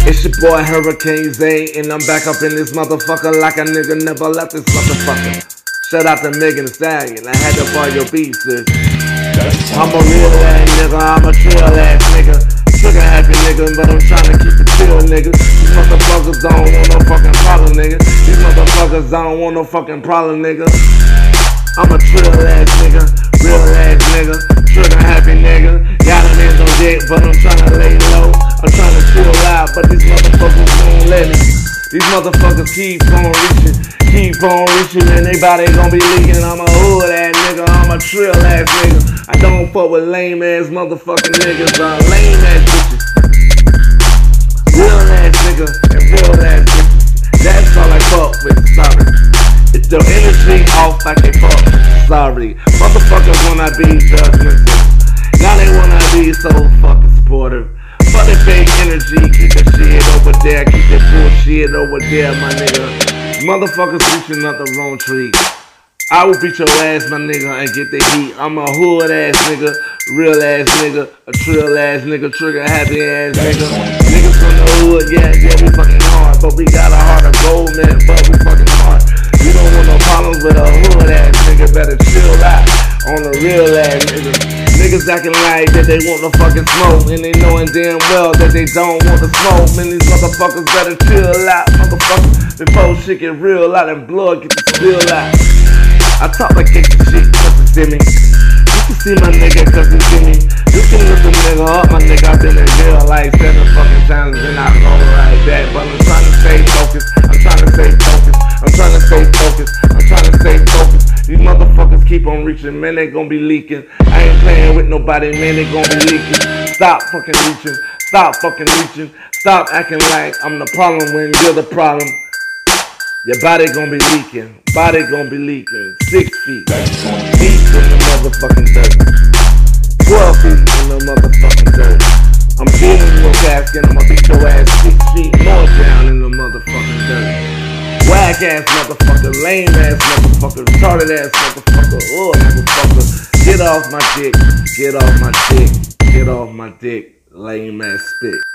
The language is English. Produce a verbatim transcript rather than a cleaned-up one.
It's your boy Hurricane Zay, and I'm back up in this motherfucker like a nigga never left this motherfucker. Shout out to Megan Thee Stallion, I had to borrow your beat, sis. I'm a real ass nigga, I'm a trill ass nigga. Trigger happy nigga, but I'm tryna keep it chill, nigga. These motherfuckers don't want no fucking problem, nigga. These motherfuckers don't want no fucking problem, nigga. I'm a trill ass nigga, real ass nigga, trigger happy nigga. Got them hands on deck, but I'm tryna lay low. I'm tryna chill out, but these motherfuckers won't let me. These motherfuckers keep on reaching, keep on reaching, and they body gon' be leaking. I'm a hood ass nigga, I'm a trill ass nigga. I don't fuck with lame ass motherfucking niggas, uh, lame ass bitches. Real ass nigga and real ass bitches. That's all I fuck with, sorry. It's your energy off, I can't fuck, sorry. Motherfuckers wanna be judgmental. Now they wanna be so fucking supportive. For the fake energy, keep that shit over there, keep that bullshit over there, my nigga. Motherfuckers reaching up the wrong tree. I will beat your ass, my nigga, and get the heat. I'm a hood ass nigga, real ass nigga, a trill ass nigga, trigger happy ass nigga. Niggas from the hood, yeah, yeah, we fucking hard, but we got a heart of gold, man, but we fucking hard. You don't want no problems with a hood ass nigga, better chill out on a real ass nigga. Niggas acting like that they want the fucking smoke, and they knowing damn well that they don't want the smoke. Man, these motherfuckers better chill out, motherfuckers, before shit get real out and blood get to spill out. I talk like gangsta shit cause it's in me. You can see my nigga cause it's in me. You can look a nigga up, my nigga, I've been in jail like seven fucking times and I go right back. But I'm trying to stay focused, I'm trying to stay focused, I'm trying to stay focused, I'm trying to stay focused. These motherfuckers keep on reaching, man, they gon' be leaking. I ain't playing with nobody, man, they gon' be leaking. Stop fucking reaching, stop fucking reaching, stop acting like I'm the problem when you're the problem. Your body gon' be leaking, body gon' be leaking. Six feet, deep in the motherfucking dirt. Twelve feet in the motherfucking dirt. I'm beating you a casket, I'ma beat your ass six feet more down in the motherfucking dirt. Whack ass motherfucker, lame ass motherfucker, retarded ass motherfucker, ugh motherfucker. Get off my dick, get off my dick, get off my dick, lame ass spit.